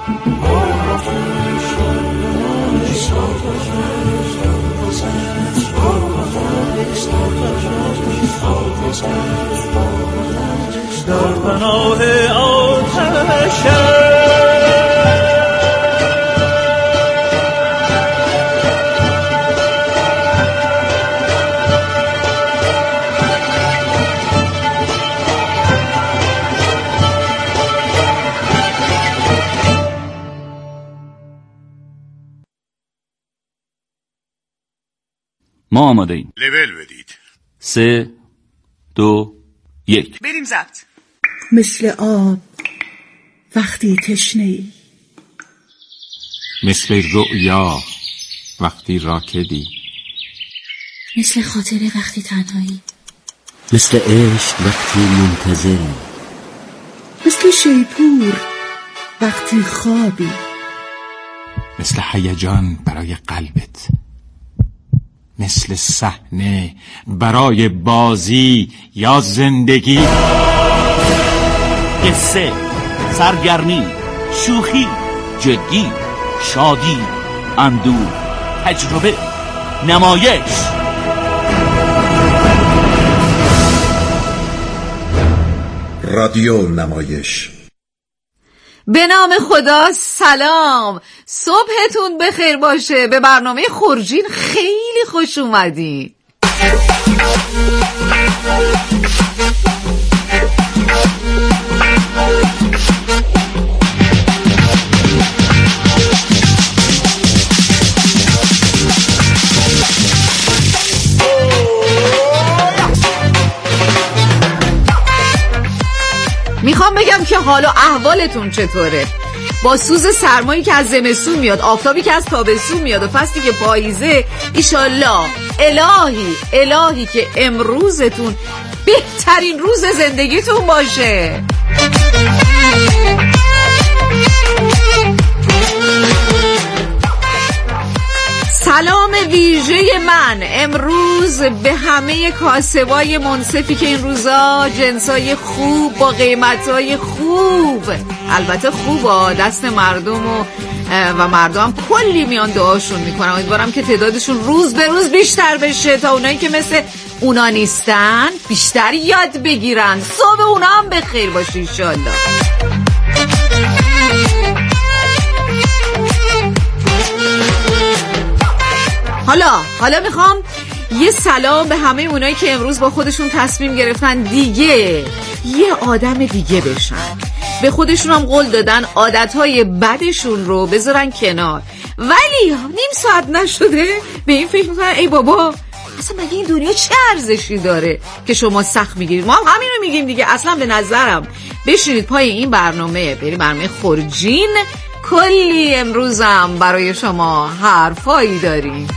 در پناه آتش ما آماده ایم. لول بدید. 3 2 1 بریم ضبط. مثل آب وقتی تشنه‌ای، مثل رؤیا وقتی راکدی، مثل خاطره وقتی تنهایی، مثل عشق وقتی منتظری، مثل شیپور وقتی خوابی، مثل هیجان برای قلبت، مثل صحنه برای بازی یا زندگی. قصه، سرگرمی، شوخی، جدی، شادی، اندوه، تجربه، نمایش. رادیو نمایش. به نام خدا. سلام، صبحتون بخیر باشه. به برنامه خورجین خیلی خوش اومدین. میخوام بگم که حال و احوالتون چطوره؟ با سوز سرمایی که از زمستون میاد، آفتابی که از تابستون میاد و فصلی که پاییزه، ایشالله الهی که امروزتون بهترین روز زندگیتون باشه. سلام ویژه من امروز به همه کاسبای منصفی که این روزا جنسای خوب با قیمتای خوب، البته خوبا، دست مردم و مردم کلی میان دعاشون میکنم. امیدوارم که تعدادشون روز به روز بیشتر بشه تا اونایی که مثل اونا نیستن بیشتر یاد بگیرن. صبح اونا هم بخیر باشه انشالله. حالا میخوام یه سلام به همه اونایی که امروز با خودشون تصمیم گرفتن دیگه یه آدم دیگه بشن، به خودشون هم قول دادن عادتهای بدشون رو بذارن کنار، ولی نیم ساعت نشده به این فکر میکنن ای بابا اصلا مگه این دنیا چه ارزشی داره که شما سخت میگیرید. ما هم همین رو میگیم دیگه. اصلا به نظرم بشینید پای این برنامه، برنامه خورجین، کلی امروزم برای شما حرفایی داریم.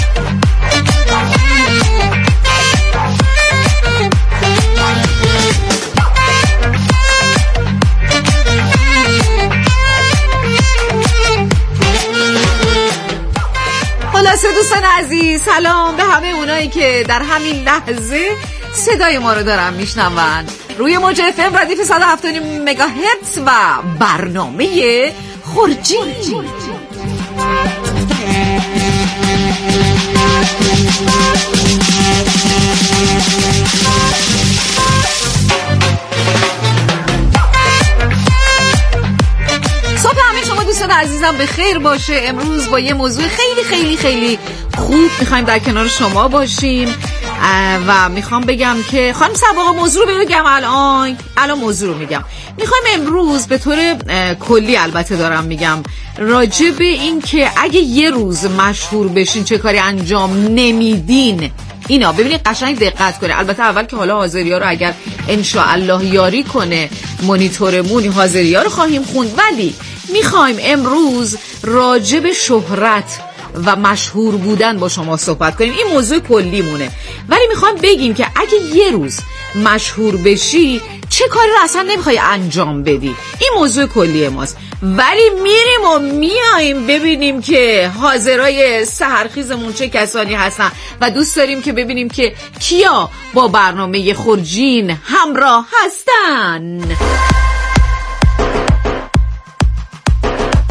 خلاصه دوستان عزیز، سلام به همه اونایی که در همین لحظه صدای ما رو دارن میشنون روی موج FM ردیف 107.9 مگاهرتز و برنامه خورجین. صبح همه شما دوستان عزیزم به خیر باشه. امروز با یه موضوع خیلی خیلی خیلی خوب میخوایم در کنار شما باشیم و میخوام بگم که خانم سباقا موضوع رو بگم. الان موضوع رو میگم. میخوایم امروز به طور کلی البته دارم میگم راجع به این که اگه یه روز مشهور بشین چه کاری انجام نمیدین. اینا ببینید قشنگ دقت کنه. البته اول که حالا حاضریا رو اگر انشاءالله یاری کنه مونیتورمون حاضریا رو خواهیم خوند، ولی میخوایم امروز راجع به شهرت و مشهور بودن با شما صحبت کنیم. این موضوع کلی مونه، ولی میخوام بگیم که اگه یه روز مشهور بشی چه کاری رو اصلا نمیخوای انجام بدی. این موضوع کلی ماست، ولی میریم و میایم ببینیم که حاضرای سحرخیزمون چه کسانی هستن و دوست داریم که ببینیم که کیا با برنامه خورجین همراه هستن.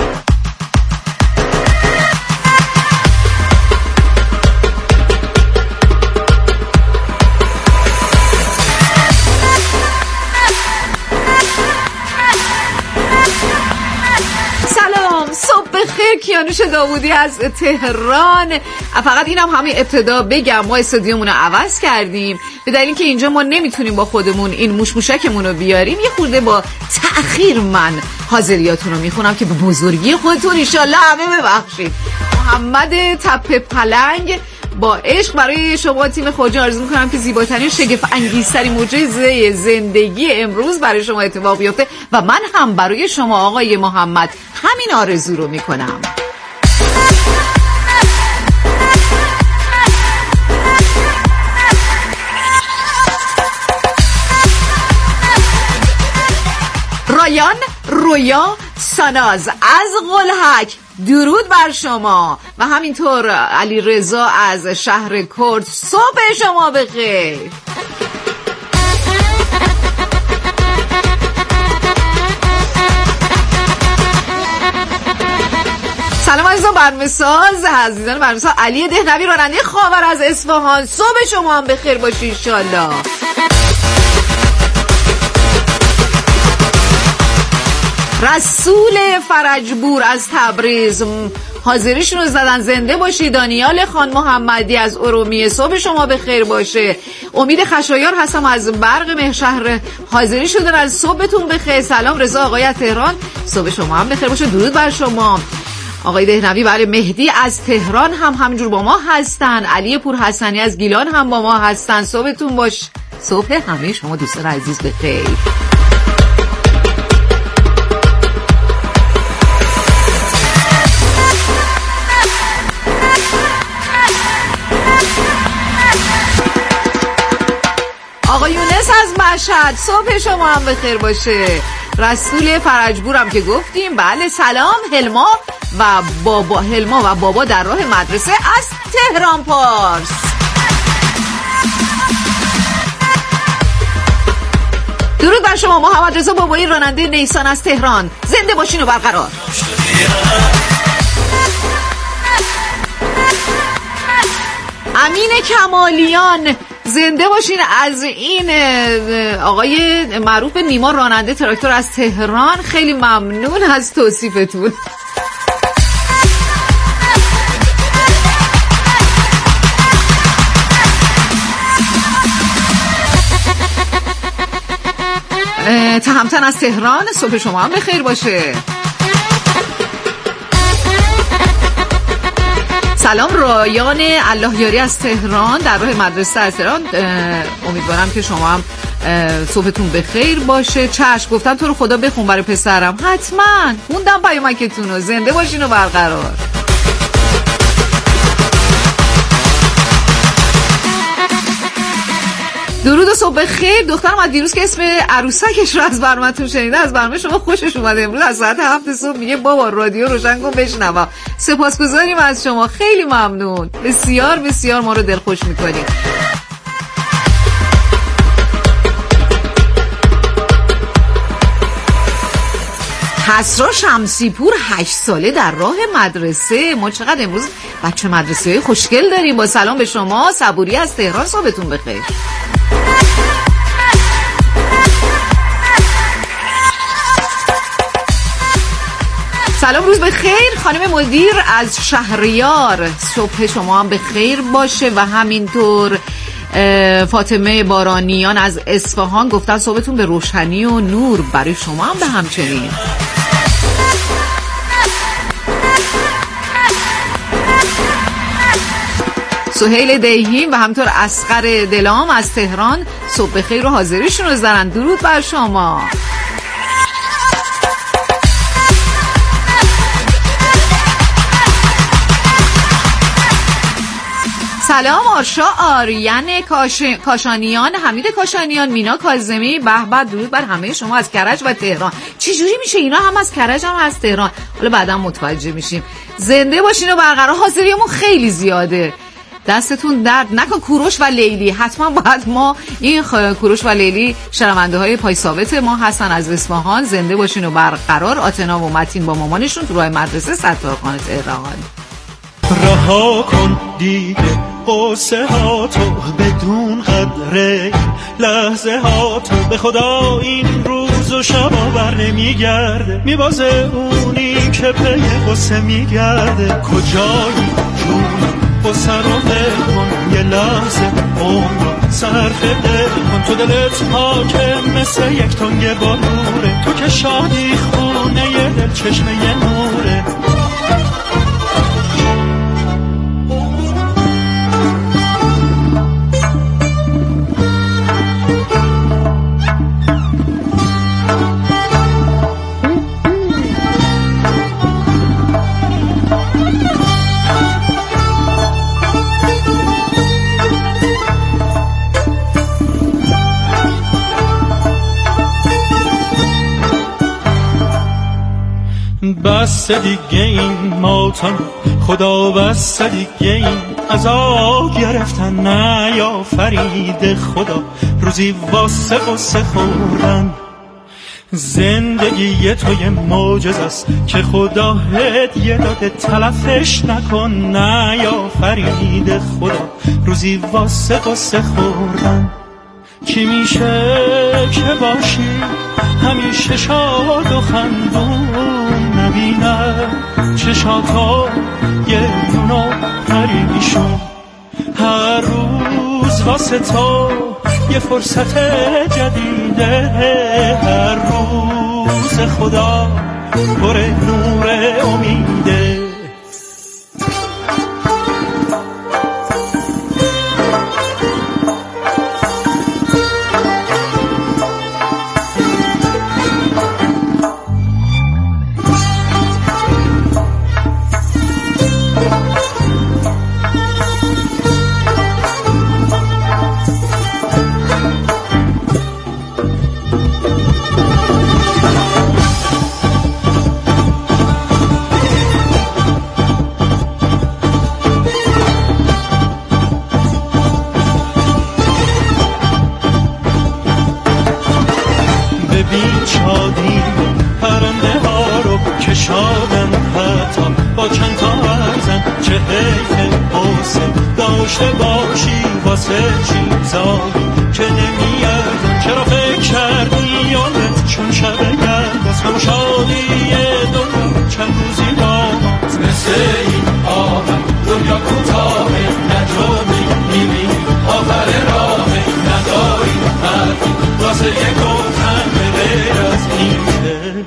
بخیر. کیانوش داوودی از تهران. فقط اینم همین ابتدا بگم ما استودیومون رو عوض کردیم به دلیل اینکه اینجا ما نمیتونیم با خودمون این موشموشکمون رو بیاریم. یه خورده با تأخیر من حاضریاتون رو میخونم که به بزرگی خودتون انشالله همه ببخشید. محمد تپه پلنگ با عشق برای شما تیم خواجه آرزو میکنم که زیباترین شگفت انگیزترین معجزه زندگی امروز برای شما اتفاق بیفته و من هم برای شما آقای محمد همین آرزو رو میکنم. رایان رویا ساناز از قلحک درود بر شما و همینطور علی رضا از شهر کرد صبح شما بخیر. سلام عزیزان برنامه‌ساز عزیزان برنامه‌ساز علی دهنوی راننده خاور از اصفهان صبح شما هم بخیر باشید انشالله. رسول فرجبور از تبریز حاضریشون رو زدن زنده باشی. دانیال خان محمدی از ارومیه صبح شما بخیر باشه. امید خشایار هستم از برق مهشهر حاضری شدن از صبحتون بخیر. سلام رضا آقای از تهران صبح شما هم بخیر باشه درود بر شما. آقای دهنوی برای مهدی از تهران هم همجور با ما هستن. علی پور حسنی از گیلان هم با ما هستن صبحتون باش. صبح همه شما دوستان عزیز بخیر. آقا یونس از مشهد صبح شما هم بخیر باشه. رسول فرجبورم که گفتیم. بله سلام هلما و بابا در راه مدرسه از تهران پارس. درود بر شما محمد رضا بابایی راننده نیسان از تهران زنده باشین و برقرار. امین کمالیان زنده باشین از این آقای معروف به نیما راننده تراکتور از تهران. خیلی ممنون از توصیفتون. تهمتن از تهران صبح شما هم بخیر باشه. سلام رایان الله یاری از تهران در راه مدرسه از تهران. امیدوارم که شما هم صبحتون بخیر باشه. چشم گفتم تو رو خدا بخون برای پسرم. حتما خوندم پیامکتون رو. زنده باشین و برقرار. درود و صبح خیر. دخترم از دیروز که اسم عروسکش رو از برنامه‌تون شنیده از برنامه شما خوشش اومده. امروز از ساعت 7 صبح میگه بابا رادیو روشن کن بشنوم. سپاسگزاریم از شما. خیلی ممنون. بسیار بسیار ما رو دلخوش میکنید. حسرا شمسی پور 8 ساله در راه مدرسه. ما چقدر امروز بچه مدرسه خوشگل داریم. با سلام به شما صبوری از تهران صبحتون بخیر. سلام روز بخیر خانم مدیر از شهریار صبح شما هم بخیر باشه و همینطور فاطمه بارانیان از اصفهان گفتن صبحتون به روشنی و نور برای شما هم به همچنین. سهیل دیهیم و همینطور اصغر دلام از تهران صبح بخیر و حاضریشون رو زدن. درود بر شما. سلام آرشا آریان کاشانیان حمید کاشانیان مینا کاظمی به به درود بر همه شما از کرج و تهران. چجوری میشه اینا هم از کرج هم از تهران؟ حالا بعدا متوجه میشیم. زنده باشین و برقرار. حاضریمون خیلی زیاده دستتون درد نکن. کوروش و لیلی حتما باید ما این کوروش و لیلی شنونده های پای ثابت ما هستن از اصفهان. زنده باشین و برقرار. آتنا و متین با مامانشون تو راه مدرسه ستارخانه تهران. رها کن دیگه قصه ها تو بدون قدره لحظه ها تو به خدا این روز روز و شبا بر نمیگرده، میبازه اونی که پی قصه میگرده. کجایی جون قصه رو دل کن، یه لحظه عمر صرف دل کن. تو دلت پاکه مثل یک تنگ بلوره، تو که شادی خونه یه دل چشمه یه نوره. بس دیگه این ماتم خدا، بس دیگه این عذاب گرفتن نیافرید خدا. روزی واسه قصه خوردن، زندگی تو یه معجزه است که خدا هدیه داده، تلفش نکن نیافرید خدا. روزی واسه قصه خوردن، کی میشه که باشی همیشه شاد و خندون، نبینه چشاتا یه دونو پریشون. هر روز واسه تو یه فرصت جدیده، هر روز خدا پر نور امیده. شادی پرنده ها رو که شادن، حتی با چند تا ارزن. چه حیف حوصه داشته باشی واسه چیزایی که نمیارزن. چرا فکر کردی یادت چون شب گرد از همون شادی دنیا چند روزی داماد. مثل این آمد دنیا کوتاهه، نجامی میبینی آخر راهه، نداری حرفی واسه یک گفتن از این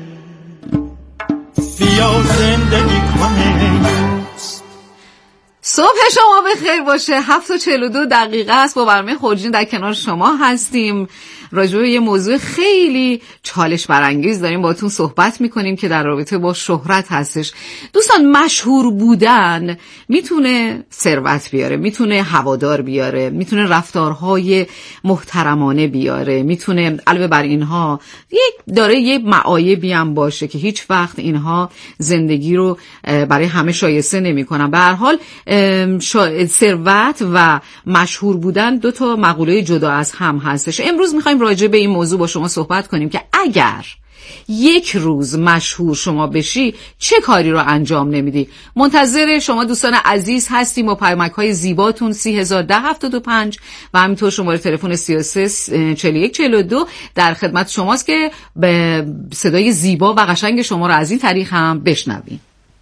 بیا زندگی کنه. صبح شما بخیر باشه. 7:42 است. با برنامه خورجین در کنار شما هستیم. راجع به یه موضوع خیلی چالش برانگیز داریم باهاتون صحبت میکنیم که در رابطه با شهرت هستش. دوستان، مشهور بودن میتونه ثروت بیاره، میتونه هوادار بیاره، میتونه رفتارهای محترمانه بیاره، میتونه علاوه بر اینها داره یه معایبی هم باشه که هیچ وقت اینها زندگی رو برای همه شایسته نمیکنن. به هر حال ثروت و مشهور بودن دو تا مقوله جدا از هم هستش. امروز میخوایم راجع به این موضوع با شما صحبت کنیم که اگر یک روز مشهور شما بشی چه کاری رو انجام نمیدی. منتظر شما دوستان عزیز هستیم با پیامک‌های زیباتون 301075 و همینطور شماره تلفن 334142 در خدمت شماست که به صدای زیبا و قشنگ شما رو از این طریق هم بشنویم.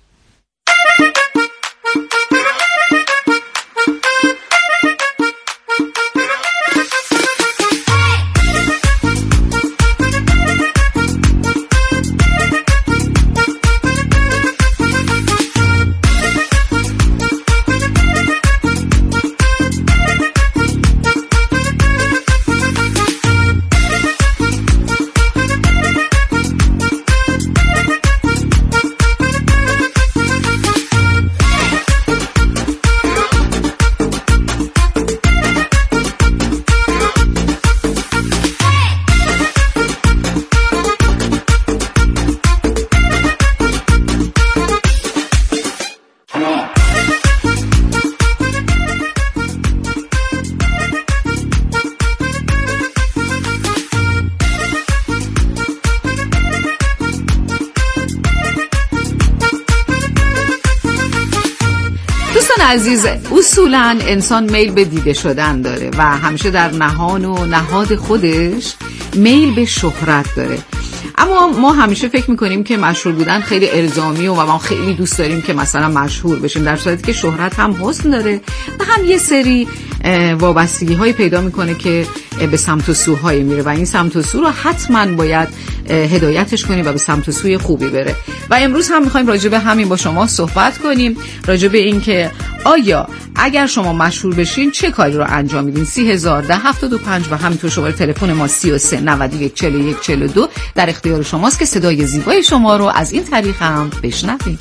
عزیز، اصولاً انسان میل به دیده شدن داره و همیشه در نهان و نهاد خودش میل به شهرت داره. اما ما همیشه فکر میکنیم که مشهور بودن خیلی الزامی و ما خیلی دوست داریم که مثلا مشهور بشیم، در صورتی که شهرت هم حسن داره و هم یه سری وابستگی های پیدا میکنه که به سمت و سوهای میره و این سمت و سو رو حتما باید هدایتش کنیم و به سمت و سوی خوبی بره. و امروز هم میخوایم راجع به همین با شما صحبت کنیم، راجع به این که آیا اگر شما مشهور بشین چه کاری رو انجام میدین. 301075 و همینطور شماره تلفن ما 33 91 41 42 در اختیار شماست که صدای زیبای شما رو از این طریق هم بشنوید.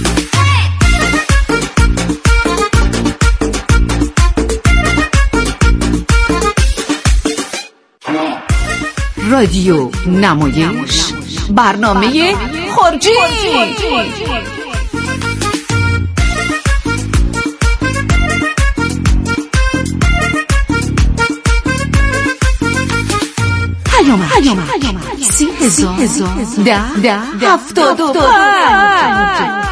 رادیو نمایش، برنامه خورجین. پیام 30,1075.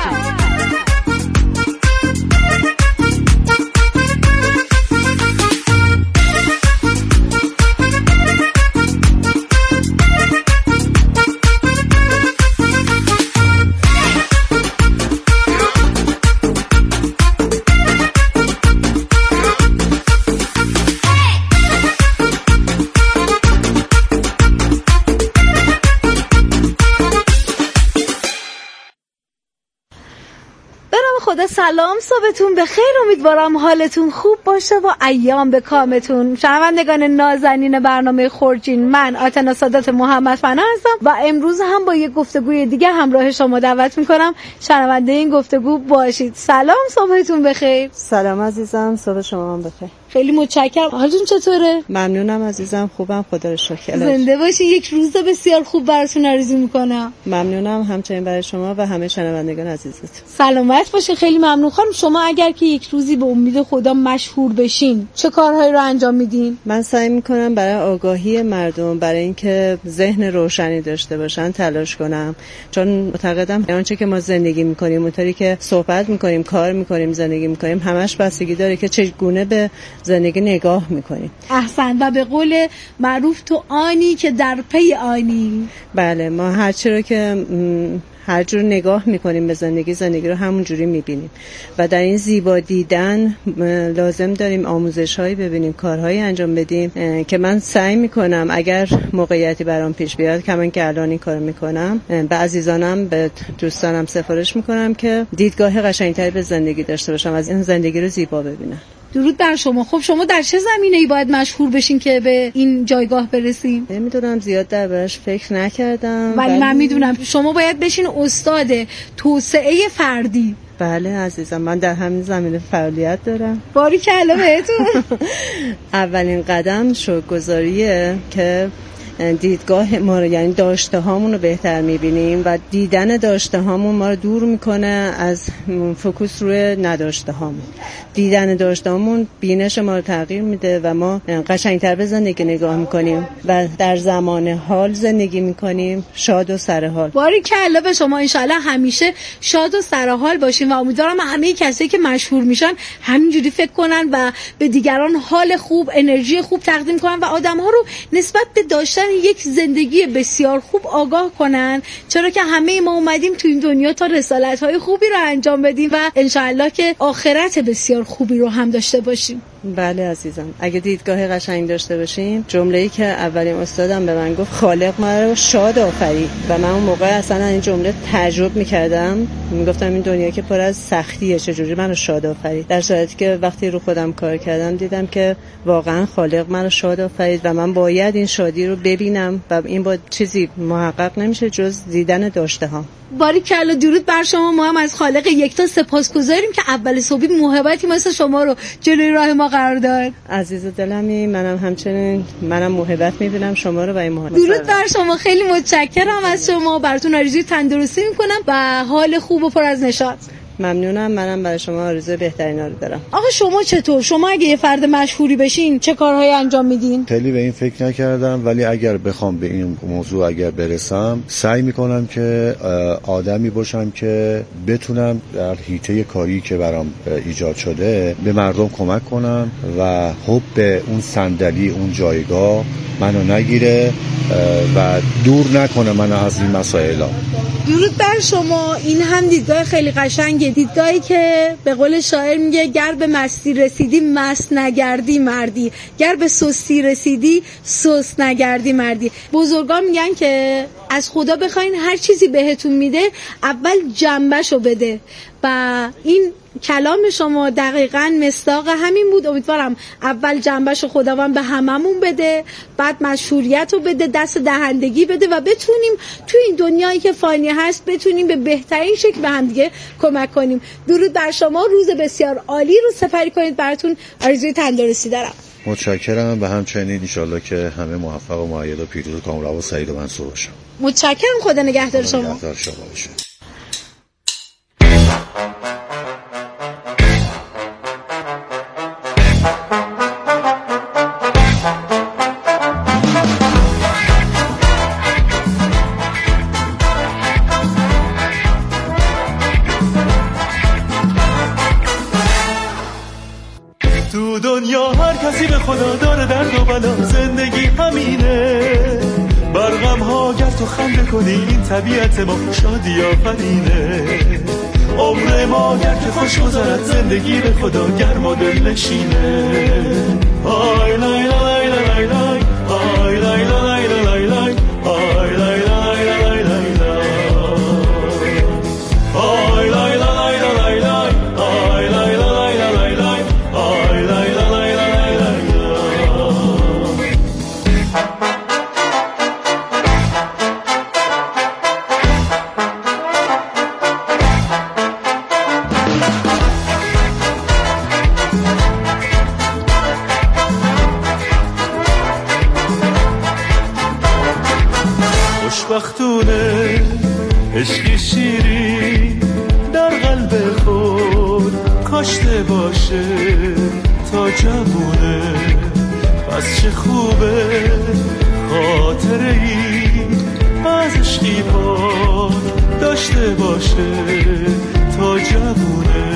سلام، صبحتون بخیر. امیدوارم حالتون خوب باشه و ایام به کامتون. شنوندگان نازنین برنامه خورجین، من آتنا سادات محمد فنا هستم و امروز هم با یک گفتگوی دیگه همراه شما دعوت میکنم شنونده این گفتگو باشید. سلام، صبحتون بخیر. سلام عزیزم، صبح شما هم بخیر. خیلی متشکرم. حالتون چطوره؟ ممنونم عزیزم، خوبم، خدا رو شکر. زنده باشین. یک روز بسیار خوب براتون آرزو میکنم. ممنونم، همچنین برای شما و همه شنوندگان عزیزتون. سلامت باشین. خیلی ممنون. خانم شما اگر که یک روزی به امید خدا مشهور بشین چه کارهایی رو انجام میدین؟ من سعی میکنم برای آگاهی مردم، برای اینکه ذهن روشنی داشته باشن تلاش کنم، چون معتقدم آنچه که ما زندگی میکنیم، اونطوری که صحبت میکنیم، کار میکنیم، زندگی میکنیم، همش بستگی داره که چگونه به زندگی نگاه میکنیم. احسن. و به قول معروف تو آنی که در پی آنی. بله، ما هر چی رو که هر جور نگاه میکنیم به زندگی رو همون جوری میبینیم و در این زیبا دیدن لازم داریم آموزش‌هایی ببینیم، کارهایی انجام بدیم که من سعی میکنم اگر موقعیتی برام پیش بیاد، که من که الان این کارو میکنم، به عزیزانم، به دوستانم سفارش میکنم که دیدگاه قشنگتری به زندگی داشته باشم، از این زندگی رو زیبا ببینم. درود بر شما. خب شما در چه زمینه‌ای باید مشهور بشین که به این جایگاه برسیم؟ نمیدونم، زیاد دربارش فکر نکردم، ولی من میدونم شما باید بشین استاد توسعه فردی. بله عزیزم، من در همین زمینه فعالیت دارم. باریکلا بهتون. اولین قدم شکرگزاریه که دیدگاه ما رو، یعنی داشته هامون رو بهتر میبینیم و دیدن داشته هامون ما رو دور میکنه از فوکوس روی نداشته هامون. دیدن داشته هامون بینش ما رو تغییر میده و ما قشنگتر به زندگی نگاه میکنیم و در زمان حال زندگی میکنیم، شاد و سرحال. باریکلا به شما. انشالله همیشه شاد و سرحال باشین و امیدوارم همه کسایی که مشهور میشن همینجوری فکر کنن و به دیگران حال خوب، انرژی خوب تقدیم کنن و آدم‌ها رو نسبت به داشتن یک زندگی بسیار خوب آگاه کنن، چرا که همه ما اومدیم تو این دنیا تا رسالت‌های خوبی رو انجام بدیم و انشالله که آخرت بسیار خوبی رو هم داشته باشیم. بله عزیزم، اگه دیدگاه قشنگ داشته باشیم، جمله‌ای که اولین استادم به من گفت، خالق ما رو شاد آفرید، و من اون موقع اصلا این جمله تعجب می‌کردم، میگفتم این دنیا که پر از سختیه، چجوری منو شاد آفرید؟ در صورتی که وقتی رو خودم کار کردم دیدم که واقعا خالق منو شاد آفرید و من باید این شادی رو ببینم و این با چیزی محقق نمیشه جز دیدن داشته ها. باریکلا. درود بر شما. ما هم از خالق یکتا سپاسگزاریم که اول صبحی موهبتی مثل شما رو جلوی راه ما قرار داد. عزیز دلمی، منم همچنین، منم موهبت میبینم شما رو و این موهبت. درود بر شما. خیلی متشکرم از شما. براتون آرزوی تندرستی میکنم و حال خوب و پر از نشاط. ممنونم. منم برای شما آرزوی بهترینا رو دارم. آقا شما چطور؟ شما اگه یه فرد مشهوری بشین چه کارهایی انجام میدین؟ خیلی به این فکر نکردم، ولی اگر بخوام به این موضوع اگر برسم سعی میکنم که آدمی باشم که بتونم در حیطه کاری که برام ایجاد شده به مردم کمک کنم و حب اون صندلی اون جایگاه منو نگیره و دور نکنه منو از این مسائل. درود بر شما. این هم دیدگاه خیلی قشنگه، دیدگاهی که به قول شاعر میگه گر به مستی رسیدی مست نگردی مردی، گر به سستی رسیدی سست نگردی مردی. بزرگان میگن که از خدا بخواین هر چیزی بهتون میده اول جنبشو بده و این کلام شما دقیقاً مصداق همین بود. امیدوارم اول جنبشو خداوند به هممون بده، بعد مشهوریت رو بده، دست دهندگی بده و بتونیم تو این دنیایی که فانی هست بتونیم به بهترین شکل به هم دیگه کمک کنیم. درود بر شما. روز بسیار عالی رو سپری کنید. براتون آرزوی تندرستی دارم. متشکرم و همچنین انشالله که همه موفق و مؤید و پیروز و کامرا و سعید و منصور باشم. متشکرم. خدا نگهدار شما. نگهدار شما باشه. تو دنیا هر کسی به خدا داره درد و بلا، زندگی همینه. برغم ها گر تو خنده کنی این طبیعت ما، شادی آفرینه. عمر ما گر که خوش گذرد زندگی به خدا گرم و دل نشینه. آی لای لای لای لای آی لای لای لای لای آی لای لای لای لای آی لای لای لای لای آی لای لای لای لای آی لای لای لای لای. خوشبختونه عشقی شیری در قلب خود کاشته باشه تا جوونه. پس چه خوبه خاطره ای از عشقی پاک داشته باشه تا جوونه.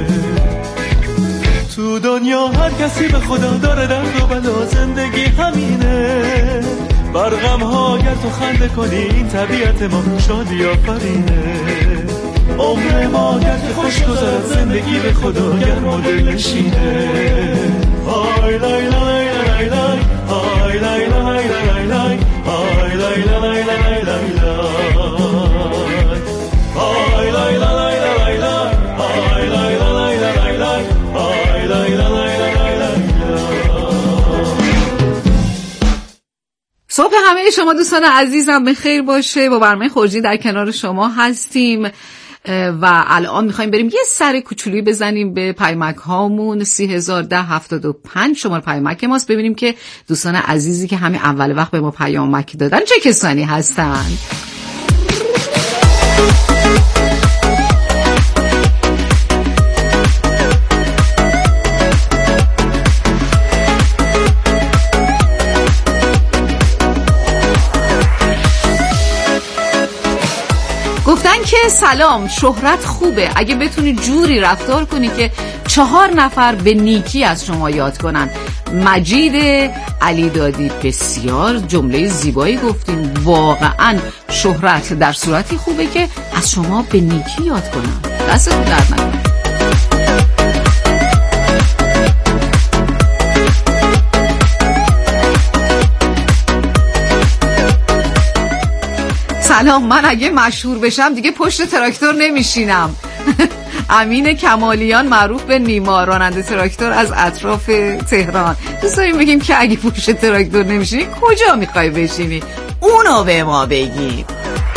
تو دنیا هر کسی به خدا داره درد و بلا، زندگی همینه. برغم ها گر تو خنده کنی این طبیعت ما، شادی آفرینه. عمر ما گر که خوش گذرد زندگی به خدا گرم و دل نشینه. آی لای لای لای لای آی لای لای لای لای آی لای لای لای لای آی لای لای لای لای آی لای لای لای لای آی لای لای لای لای. صبح همه شما دوستان عزیزم به خیر باشه. با برنامه خورجین در کنار شما هستیم و الان میخوایم بریم یه سر کوچولی بزنیم به پیامک هامون. 301075 شماره پیامک ماست. ببینیم که دوستان عزیزی که همین اول وقت به ما پیامک دادن چه کسانی هستن. گفتن که سلام، شهرت خوبه اگه بتونی جوری رفتار کنی که 4 نفر به نیکی از شما یاد کنن. مجید علی دادی بسیار جمله زیبایی گفتین. واقعا شهرت در صورتی خوبه که از شما به نیکی یاد کنن. دستتون درد نکنه. سلام، من اگه مشهور بشم دیگه پشت تراکتور نمیشینم. امین کمالیان معروف به نیما، راننده تراکتور از اطراف تهران. دوست داریم بگیم که اگه پشت تراکتور نمیشینی کجا میخوای بشینی؟ اونو به ما بگیم.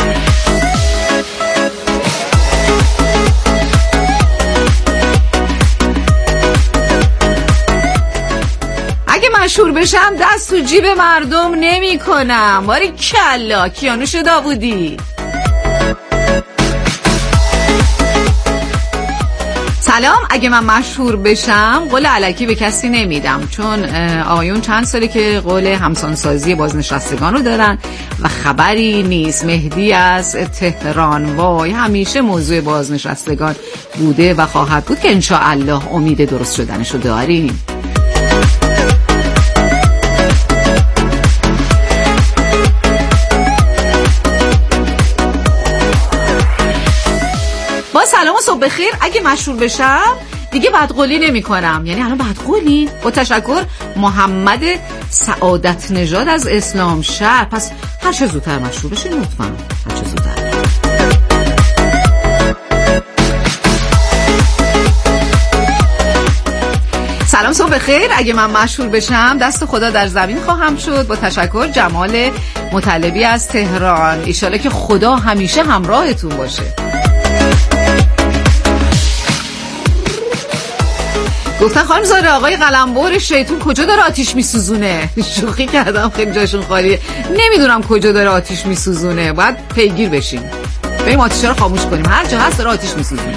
مشهور بشم دست تو جیب مردم نمی کنم. باری کلا کیانوش داوودی. سلام، اگه من مشهور بشم قول الکی به کسی نمیدم، چون آقایون چند ساله که قول همسانسازی بازنشستگان رو دارن و خبری نیست. مهدی از تهران. وای، همیشه موضوع بازنشستگان بوده و خواهد بود که انشاءالله امید درست شدنش رو داریم. با سلام و صبح بخیر. اگه مشهور بشم دیگه بدقولی نمی کنم. یعنی الان بدقولی؟ با تشکر، محمد سعادت نژاد از اسلام شهر. پس هر چه زودتر مشهور بشین لطفاً، هر چه زودتر. سلام صبح بخیر. اگه من مشهور بشم دست خدا در زمین خواهم شد. با تشکر، جمال مطلبی از تهران. ایشالا که خدا همیشه همراهتون باشه. گفتن خانم زاره آقای قلمبر شیطون کجا داره آتیش میسوزونه؟ شوخی کردم، خیلی جاشون خالیه. نمیدونم کجا داره آتیش میسوزونه، باید پیگیر بشیم، بریم آتیشا رو خاموش کنیم. هر جا هست داره آتیش میسوزونه.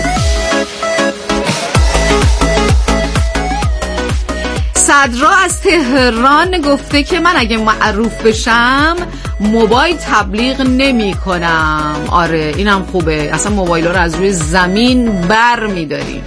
صدرا از تهران گفته که من اگه معروف بشم موبایل تبلیغ نمی کنم. آره اینم خوبه، اصلا موبایل رو از روی زمین بر می داریم.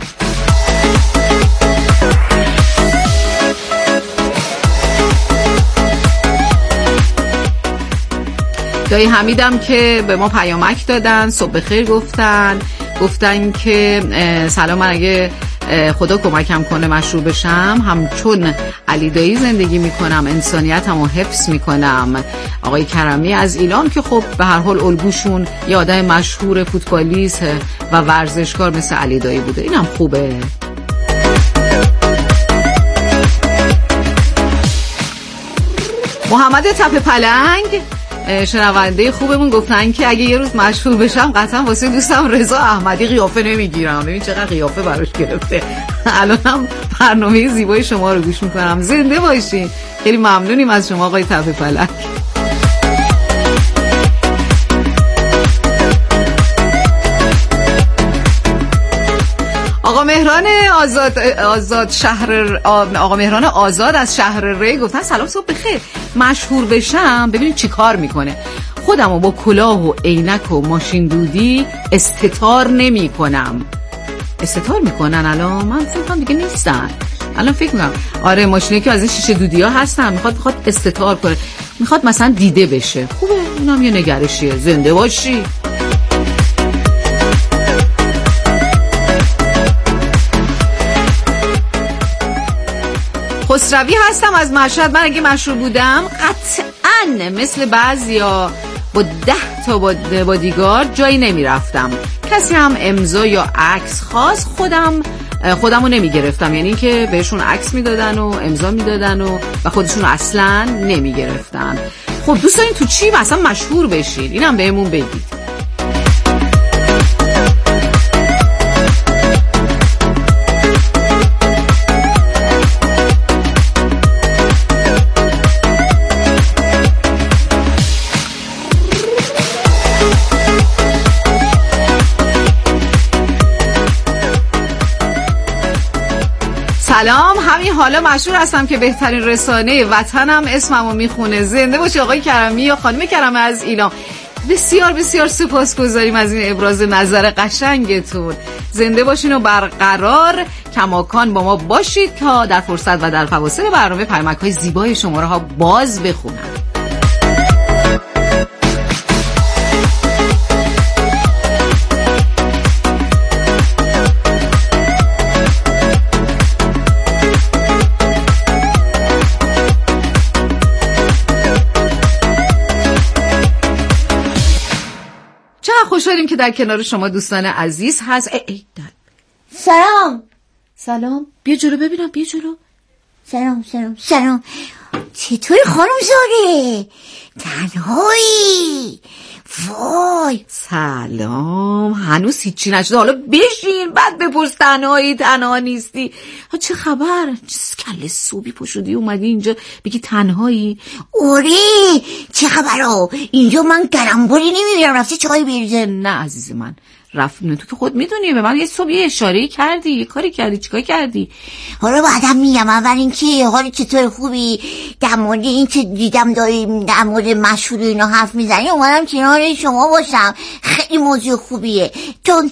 دایی حمیدم که به ما پیامک دادن، صبح بخیر گفتن که سلام، من اگه خدا کمکم کنه مشهور بشم همچون علی دایی زندگی میکنم، انسانیتم رو حفظ میکنم. آقای کرمی از ایلام که خب به هر حال الگوشون یه آدم مشهور فوتبالیست و ورزشکار مثل علی دایی بوده. اینم خوبه. محمد تپه پلنگ شنونده خوبمون گفتن که اگه یه روز مشهور بشم قطعا واسه دوستم رضا احمدی قیافه نمیگیرم. ببین چقدر قیافه براش گرفته. الانم برنامه زیبای شما رو گوش میکنم. زنده باشین. خیلی ممنونیم از شما آقای تپه پلنگ. آقا مهران آزاد از شهر ری گفتن سلام صبح بخیر. مشهور بشم ببینید چی کار میکنه. خودمو با کلاه و عینک و ماشین دودی استتار نمی کنم. استتار میکنن الان؟ من فکر کنم دیگه نیستن. الان فکر میکنم آره ماشینی که از این شیشه دودی ها هستن، میخواد استتار کنه، میخواد مثلا دیده بشه. خوبه، اینم یه نگرشیه. زنده باشی. خسروی هستم از مشهد. من اگه مشهور بودم قطعاً مثل بعضیا با 10 تا بادیگارد جایی نمی رفتم. کسی هم امضا یا عکس خواست خودمو نمی گرفتم. یعنی که بهشون عکس می دادن و امضا می دادن و خودشون اصلاً نمی گرفتن. خب دوست دارین تو چی مثلا مشهور بشید؟ اینم بهمون بگید. سلام، همین حالا مشهور هستم که بهترین رسانه وطنم اسممو میخونه. زنده باشی آقای کرمی یا خانم کرمی از ایلام. بسیار بسیار سپاسگزاریم از این ابراز نظر قشنگتون. زنده باشین و برقرار کماکان با ما باشید تا در فرصت و در فواصل برنامه پیامک‌های زیبای شماره ها باز بخونم. خوشحالیم که در کنار شما دوستان عزیز هست. سلام. بیا جلو ببینم، بیا جلو. سلام. چطوری خانم زاره؟ تنهایی؟ وای. سلام. هنوز هیچی نشده، حالا بشین بعد بپرس تنهایی تنها نیستی. چه خبر؟ کله صوبی پشودی اومدی اینجا بگی تنهایی؟ اوره چه خبر ها؟ اینجا من گرمباری نمیبینم. رفتی چای بریزه؟ نه عزیز من، رفتیم. تو که خود میدونی به من یه صبح یه اشاره کردی، یه کاری کردی، چیکار کردی؟ حالا بعدم میگم. اول اینکه حالا چطور خوبی؟ در مورد این که دیدم داریم در مورد مشهور اینا حرف میزنی اومدم کنار شما باشم. خیلی موضوع خوبیه، چون